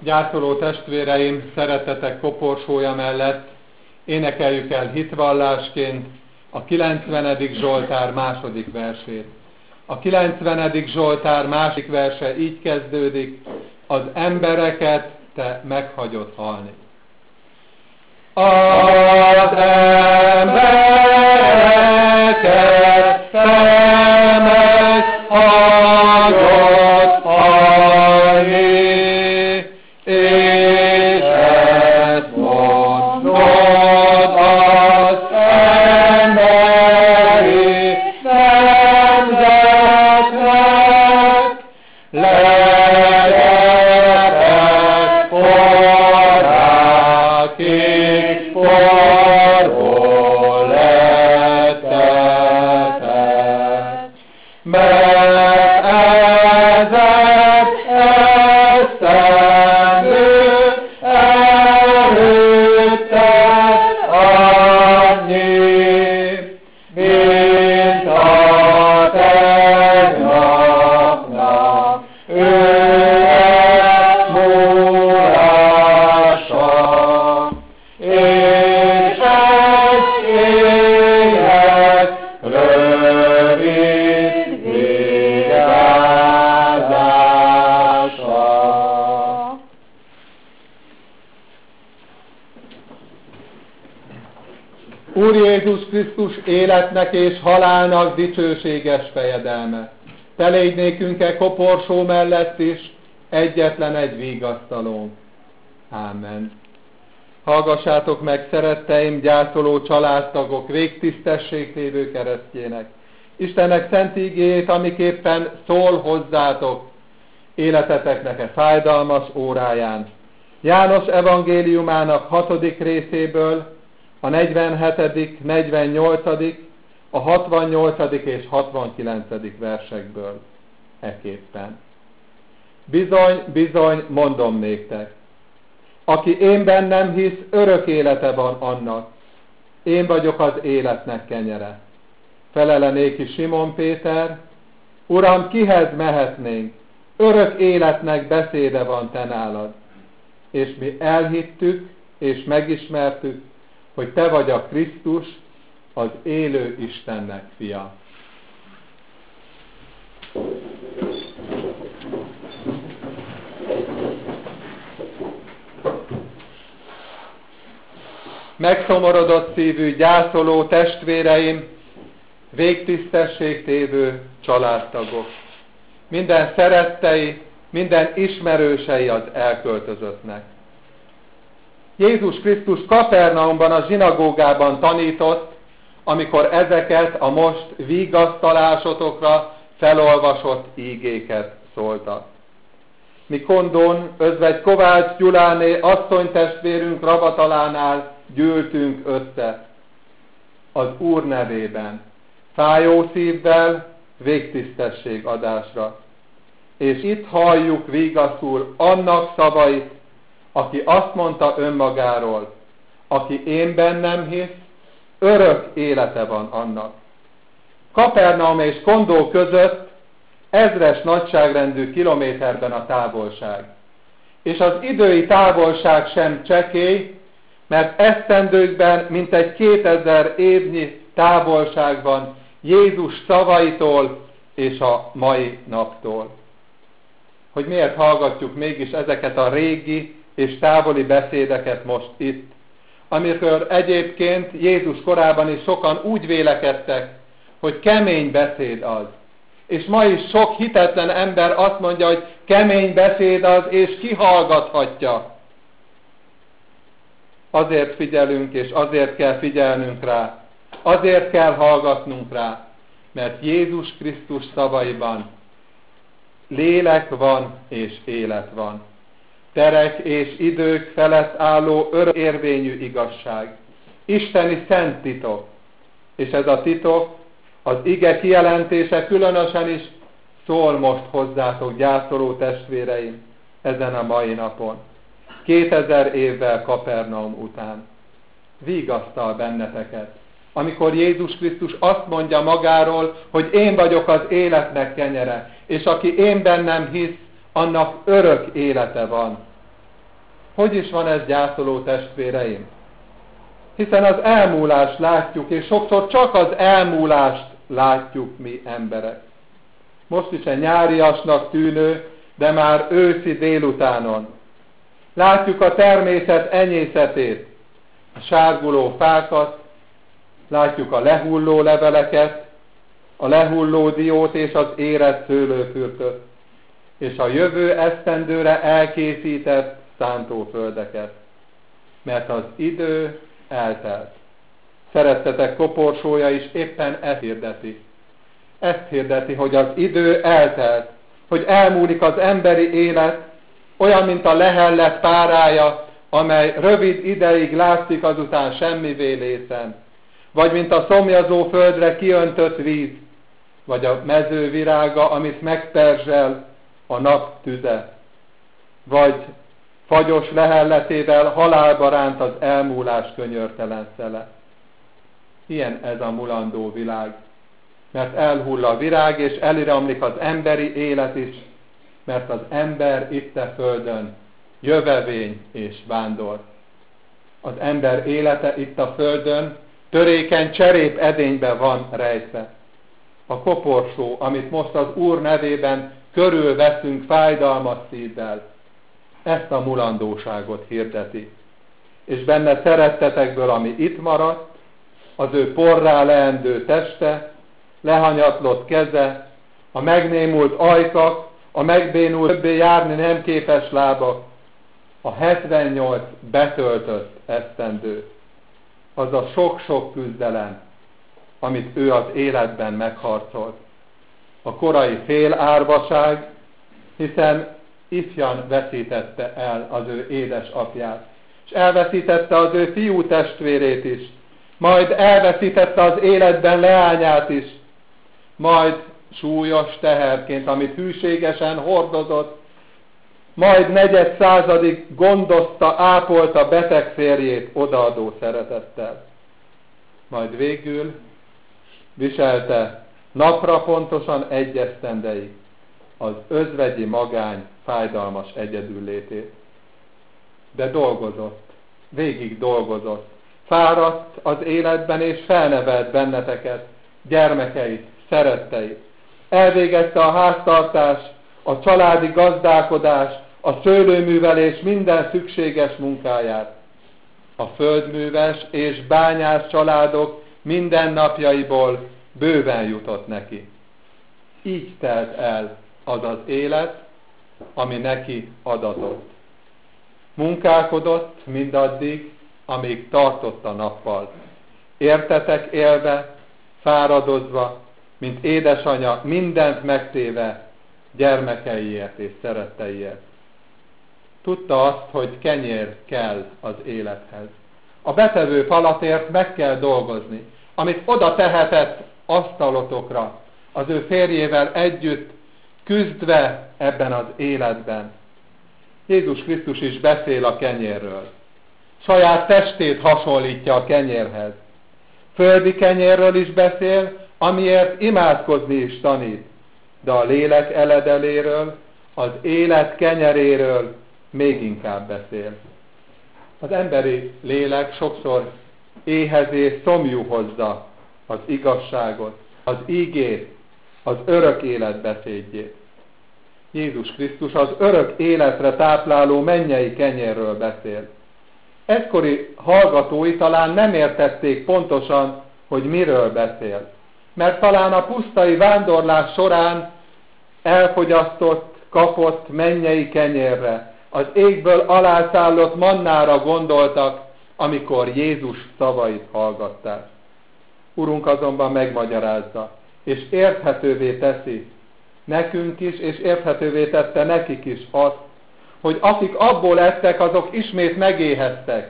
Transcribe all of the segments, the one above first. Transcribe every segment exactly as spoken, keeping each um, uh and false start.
Gyászoló testvéreim, szeretetek koporsója mellett énekeljük el hitvallásként a kilencvenedik Zsoltár második versét. A kilencvenedik Zsoltár második verse így kezdődik: az embereket te meghagyod halni. Az embereket te meghagyod halni, és ezt mondod az emberi nemzetnek, legyetek forrákig forró lettetek, mert ezek esztendő előtted annyi, mint a tegnapnak őreg múlása, és egy élet rövid vigyázása. Úr Jézus Krisztus életnek és halálnak dicsőséges fejedelme, te légy nékünk-e koporsó mellett is egyetlen egy vigasztalónk. Ámen. Hallgassátok meg, szeretteim, gyászoló családtagok, végtisztességtévő keresztjének, Istennek szent ígéjét, amiképpen szól hozzátok életeteknek e fájdalmas óráján. János evangéliumának hatodik részéből a negyvenhetedik, negyvennyolcadik, a hatvannyolcadik és hatvankilencedik versekből eképpen. Bizony, bizony, mondom néktek, aki én bennem hisz, örök élete van annak. Én vagyok az életnek kenyere. Felele néki Simon Péter: Uram, kihez mehetnénk? Örök életnek beszéde van te nálad. És mi elhittük és megismertük, hogy te vagy a Krisztus, az élő Istennek fia. Megszomorodott szívű, gyászoló testvéreim, végtisztességtévő családtagok, minden szerettei, minden ismerősei az elköltözöttnek. Jézus Krisztus Kapernaumban, a zsinagógában tanított, amikor ezeket a most vigasztalásotokra felolvasott ígéket szóltak. Mi Kondón, özvegy Kovács Gyuláné asszonytestvérünk ravatalánál gyűltünk össze az Úr nevében, fájó szívvel, végtisztesség adásra. És itt halljuk vigaszul annak szavait, aki azt mondta önmagáról: aki én bennem hisz, örök élete van annak. Kapernaum és Kondó között ezres nagyságrendű kilométerben a távolság. És az idői távolság sem csekély, mert esztendőkben mintegy kétezer évnyi távolság van Jézus szavaitól és a mai naptól. Hogy miért hallgatjuk mégis ezeket a régi és távoli beszédeket most itt, amikor egyébként Jézus korában is sokan úgy vélekedtek, hogy kemény beszéd az. És ma is sok hitetlen ember azt mondja, hogy kemény beszéd az, és kihallgathatja. Azért figyelünk, és azért kell figyelnünk rá, azért kell hallgatnunk rá, mert Jézus Krisztus szavaiban lélek van és élet van. Terek és idők felett álló örök érvényű igazság. Isteni szent titok. És ez a titok, az ige kijelentése különösen is szól most hozzátok, gyászoló testvéreim, ezen a mai napon. Kétezer évvel Kapernaum után. Vigasztal benneteket, amikor Jézus Krisztus azt mondja magáról, hogy én vagyok az életnek kenyere, és aki én bennem hisz, annak örök élete van. Hogy is van ez, gyászoló testvéreim? Hiszen az elmúlást látjuk, és sokszor csak az elmúlást látjuk mi emberek. Most is egy nyáriasnak tűnő, de már őszi délutánon. Látjuk a természet enyészetét, a sárguló fákat, látjuk a lehulló leveleket, a lehulló diót és az érett szőlőfürtöt, és a jövő esztendőre elkészített szántóföldeket. Mert az idő eltelt. Szerettetek koporsója is éppen ezt hirdeti. Ezt hirdeti, hogy az idő eltelt, hogy elmúlik az emberi élet, olyan, mint a lehellet párája, amely rövid ideig látszik, azután semmivé lészen. Vagy mint a szomjazó földre kiöntött víz, vagy a mező virága, amit megperzsel a nap tüze. Vagy fagyos lehelletével halálba ránt az elmúlás könyörtelen szele. Ilyen ez a mulandó világ. Mert elhull a virág, és eliramlik az emberi élet is, mert az ember itt a földön jövevény és vándor. Az ember élete itt a földön törékeny cserép edénybe van rejtve. A koporsó, amit most az Úr nevében körülveszünk fájdalmas szívvel, ezt a mulandóságot hirdeti. És benne szerettetekből, ami itt maradt, az ő porrá leendő teste, lehanyatlott keze, a megnémult ajkak, a megbénult, többé járni nem képes lábak, a hetvennyolc betöltött esztendő, az a sok-sok küzdelem, amit ő az életben megharcolt. A korai félárvaság, hiszen ifjan veszítette el az ő édesapját, és elveszítette az ő fiú testvérét is, majd elveszítette az életben leányát is, majd súlyos teherként, amit hűségesen hordozott, majd negyed századig gondozta, ápolta beteg férjét odaadó szeretettel. Majd végül viselte napra pontosan egy esztendeig az özvegyi magány fájdalmas egyedüllétét. De dolgozott, végig dolgozott, fáradt az életben és felnevelt benneteket, gyermekeit, szeretteit. Elvégezte a háztartás, a családi gazdálkodás, a szőlőművelés minden szükséges munkáját. A földműves és bányász családok mindennapjaiból bőven jutott neki. Így telt el az az élet, ami neki adatott. Munkálkodott mindaddig, amíg tartott a nappal. Értetek élve, fáradozva, mint édesanya, mindent megtéve gyermekeiért és szeretteiért. Tudta azt, hogy kenyér kell az élethez. A betevő falatért meg kell dolgozni, amit oda tehetett asztalotokra, az ő férjével együtt küzdve ebben az életben. Jézus Krisztus is beszél a kenyérről. Saját testét hasonlítja a kenyérhez. Földi kenyérről is beszél, amiért imádkozni is tanít, de a lélek eledeléről, az élet kenyeréről még inkább beszél. Az emberi lélek sokszor éhezés szomjú hozza az igazságot, az ígét, az örök élet beszédjét. Jézus Krisztus az örök életre tápláló mennyei kenyérről beszél. Egykori hallgatói talán nem értették pontosan, hogy miről beszél, mert talán a pusztai vándorlás során elfogyasztott, kapott mennyei kenyérre, az égből alászállott mannára gondoltak, amikor Jézus szavait hallgatták. Urunk azonban megmagyarázza, és érthetővé teszi nekünk is, és érthetővé tette nekik is azt, hogy akik abból ettek, azok ismét megéheztek,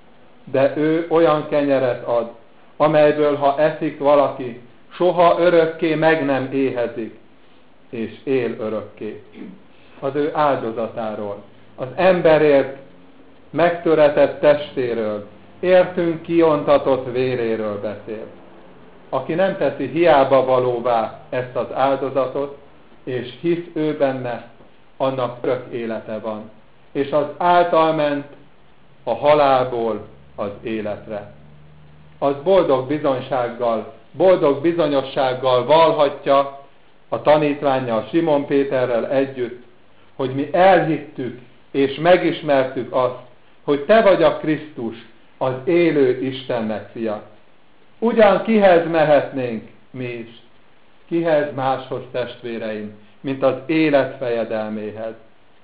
de ő olyan kenyeret ad, amelyből ha eszik valaki, soha örökké meg nem éhezik, és él örökké. Az ő áldozatáról, az emberért megtöretett testéről, értünk kiontatott véréről beszél. Aki nem teszi hiába valóvá ezt az áldozatot, és hisz ő benne, annak örök élete van. és az által ment a halálból az életre. Az boldog bizonysággal, boldog bizonyossággal vallhatja a tanítvánnyal, Simon Péterrel együtt, hogy mi elhittük és megismertük azt, hogy te vagy a Krisztus, az élő Istennek fia. Ugyan kihez mehetnénk mi is? Kihez máshoz, testvéreim, mint az élet fejedelméhez?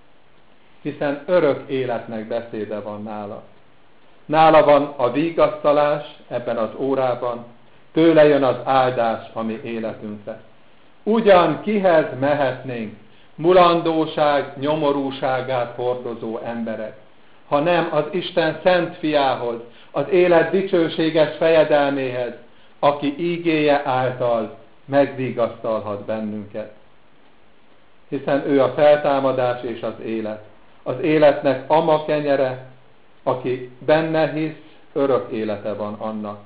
Hiszen örök életnek beszéde van nála. Nála van a vigasztalás ebben az órában, tőle jön az áldás a mi életünkre. Ugyan kihez mehetnénk, mulandóság, nyomorúságát hordozó emberek, ha nem az Isten szent fiához, az élet dicsőséges fejedelméhez, aki ígéje által megvigasztalhat bennünket. Hiszen ő a feltámadás és az élet. Az életnek ama kenyere, aki benne hisz, örök élete van annak.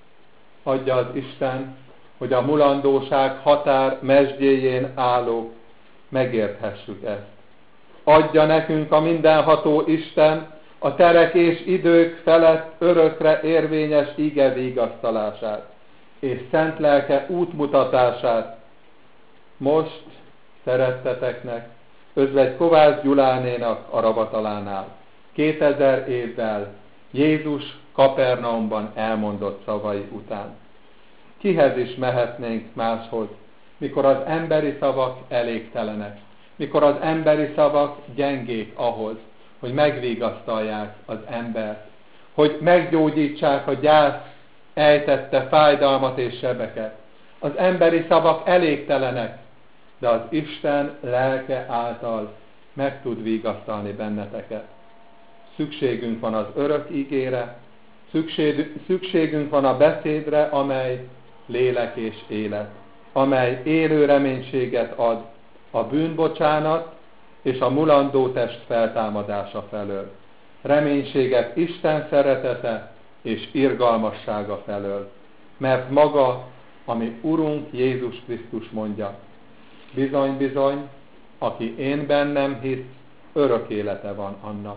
Adja az Isten, hogy a mulandóság határ mesdjéjén állók megérthessük ezt. Adja nekünk a mindenható Isten a terek és idők felett örökre érvényes ige vigasztalását és szent lelke útmutatását most szeretteteknek, özvegy Kovács Gyulánénak a Ravatalánál, kétezer évvel Jézus Kapernaumban elmondott szavai után. Kihez is mehetnénk máshoz, mikor az emberi szavak elégtelenek, mikor az emberi szavak gyengék ahhoz, hogy megvigasztalják az embert, hogy meggyógyítsák a gyász ejtette fájdalmat és sebeket. Az emberi szavak elégtelenek, de az Isten lelke által meg tud vigasztalni benneteket. Szükségünk van az örök ígére, szükség, szükségünk van a beszédre, amely lélek és élet, amely élő reménységet ad a bűnbocsánat és a mulandó test feltámadása felől. Reménységet Isten szeretete és irgalmassága felől. Mert maga, ami Urunk Jézus Krisztus mondja, bizony, bizony, aki én bennem hisz, örök élete van annak.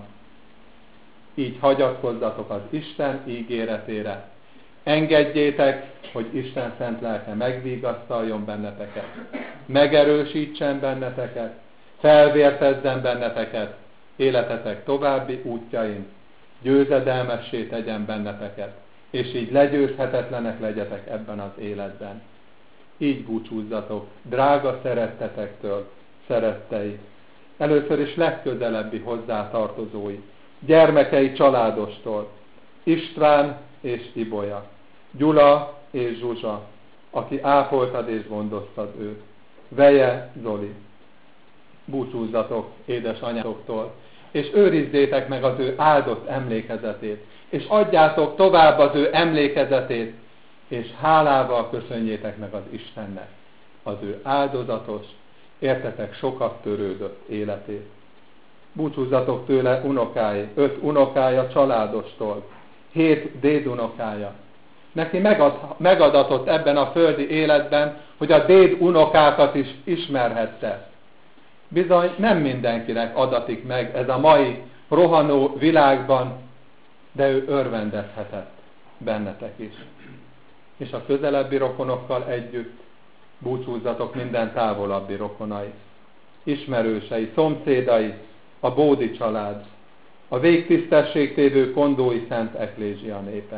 Így hagyatkozzatok az Isten ígéretére. Engedjétek, hogy Isten szent lelke megvigasztaljon benneteket, megerősítsen benneteket, felvértezzen benneteket, életetek további útjain, győzedelmessé tegyen benneteket, és így legyőzhetetlenek legyetek ebben az életben. Így búcsúzzatok, drága szerettetektől, szerettei, először is legközelebbi hozzátartozói, gyermekei családostól, István és Ibolya, Gyula és Zsuzsa, aki ápoltad és gondoztad őt, Veje Zoli. Búcsúzzatok édesanyátoktól, és őrizzétek meg az ő áldott emlékezetét, és adjátok tovább az ő emlékezetét, és hálával köszönjétek meg az Istennek az ő áldozatos, értetek sokat törődött életét. Búcsúzzatok tőle unokái, öt unokája családostól, hét dédunokája. Neki megad, megadatott ebben a földi életben, hogy a déd unokákat is ismerhette. Bizony nem mindenkinek adatik meg ez a mai rohanó világban, de ő örvendezhetett bennetek is. És a közelebbi rokonokkal együtt búcsúzzatok minden távolabbi rokonai, ismerősei, szomszédai, a Bódi család, a végtisztességtévő Kondói Szent Eklézsia népe.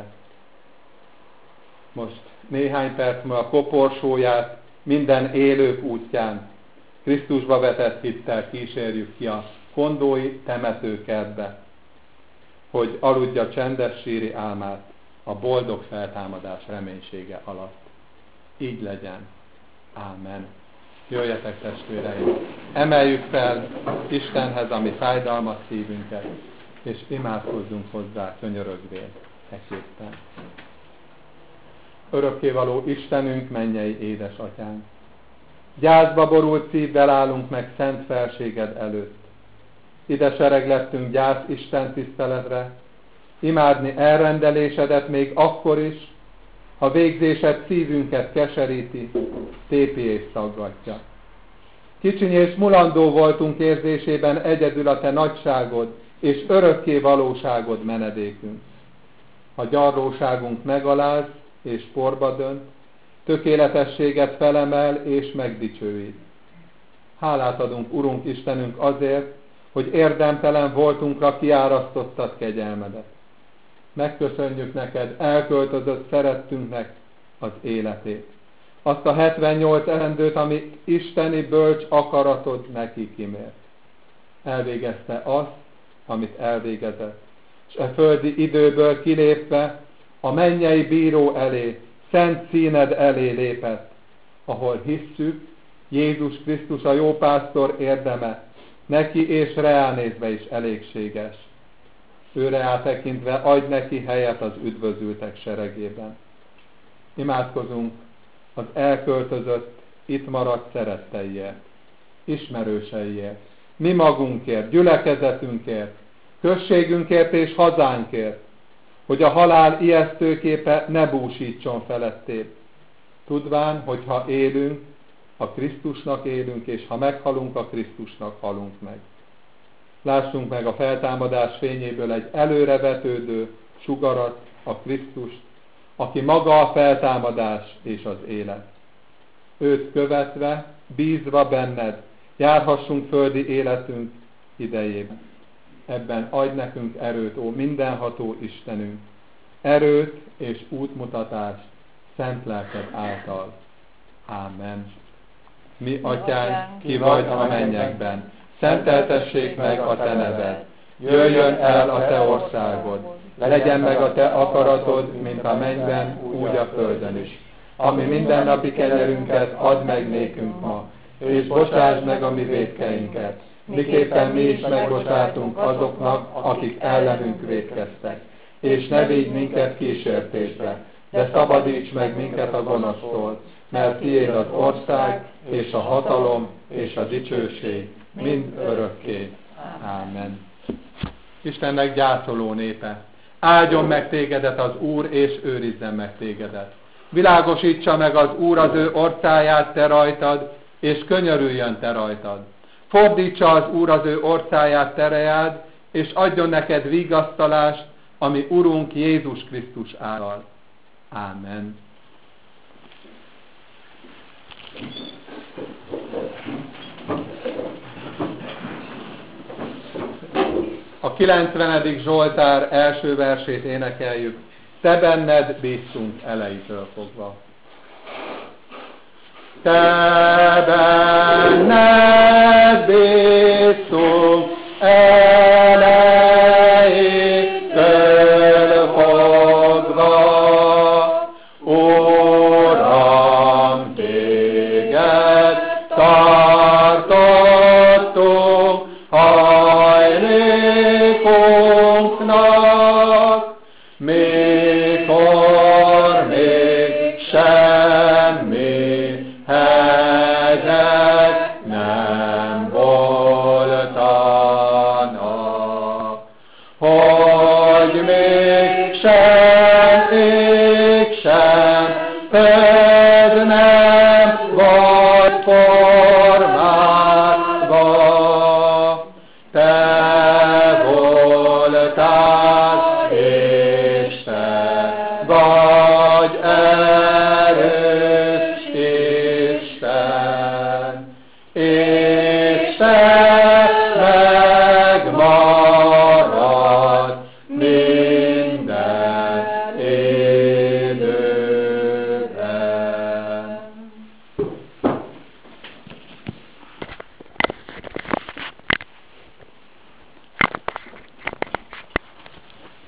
Most néhány perc múlva a koporsóját minden élők útján Krisztusba vetett hittel kísérjük ki a kondói temetőkertbe, hogy aludja csendes síri álmát a boldog feltámadás reménysége alatt. Így legyen. Ámen. Jöjjetek, testvéreim, emeljük fel Istenhez a mi fájdalmas szívünket, és imádkozzunk hozzá könyörögvén eképpen. Örökkévaló Istenünk, mennyei édesatyánk, gyászba borult szívvel állunk meg szent felséged előtt. Ide sereglettünk gyász Isten tiszteletre, imádni elrendelésedet még akkor is, ha végzésed szívünket keseríti, tépi és szaggatja. Kicsiny és mulandó voltunk érzésében egyedül a te nagyságod és örökké valóságod menedékünk. Ha gyarlóságunk megaláz és porba dönt, tökéletességet felemel és megdicsőít. Hálát adunk, Urunk Istenünk, azért, hogy érdemtelen voltunkra kiárasztottad kegyelmedet. Megköszönjük neked elköltözött szerettünknek az életét. Azt a hetvennyolc esztendőt, amit isteni bölcs akaratod neki kimért. Elvégezte azt, amit elvégezett, és e földi időből kilépve a mennyei bíró elé, szent színed elé lépett, ahol hisszük, Jézus Krisztus a jó pásztor érdeme, neki és reánézve is elégséges. Őre áttekintve adj neki helyet az üdvözültek seregében. Imádkozunk az elköltözött, itt maradt szeretteiért, ismerőseiért, mi magunkért, gyülekezetünkért, községünkért és hazánkért, hogy a halál ijesztőképe ne búsítson felettébb. Tudván, hogy ha élünk, a Krisztusnak élünk, és ha meghalunk, a Krisztusnak halunk meg. Lássunk meg a feltámadás fényéből egy előrevetődő sugarat, a Krisztust, aki maga a feltámadás és az élet. Őt követve, bízva benned, járhassunk földi életünk idejében. Ebben adj nekünk erőt, ó mindenható Istenünk, erőt és útmutatást szent lelked által. Ámen. Mi, Atyánk, ki vagy a mennyekben, szenteltessék meg a te neved, jöjjön el a te országod, legyen meg a te akaratod, mint a mennyben, úgy a földön is. Ami mindennapi kenyerünket add meg nékünk ma, és bocsásd meg a mi vétkeinket, miképpen mi is megbocsátunk azoknak, akik ellenünk vétkeztek. És ne vigy minket kísértésbe, de szabadíts meg minket a gonosztól, mert tiéd az ország, és a hatalom, és a dicsőség, mind örökké. Ámen. Istennek gyászoló népe, áldjon meg tégedet az Úr, és őrizzen meg tégedet. Világosítsa meg az Úr az ő orcáját te rajtad, és könyörüljön te rajtad. Fordítsa az Úr az ő orcáját te reád, és adjon neked vigasztalást, ami Urunk Jézus Krisztus által. Ámen. A kilencvenedik Zsoltár első versét énekeljük. Te benned bíztunk elejétől fogva. Te benned bíztunk elejétől fogva. Uram, téged tartottunk hajlékunknak, mikor még semmi helyzet nem voltanak, hogy még sem ég sem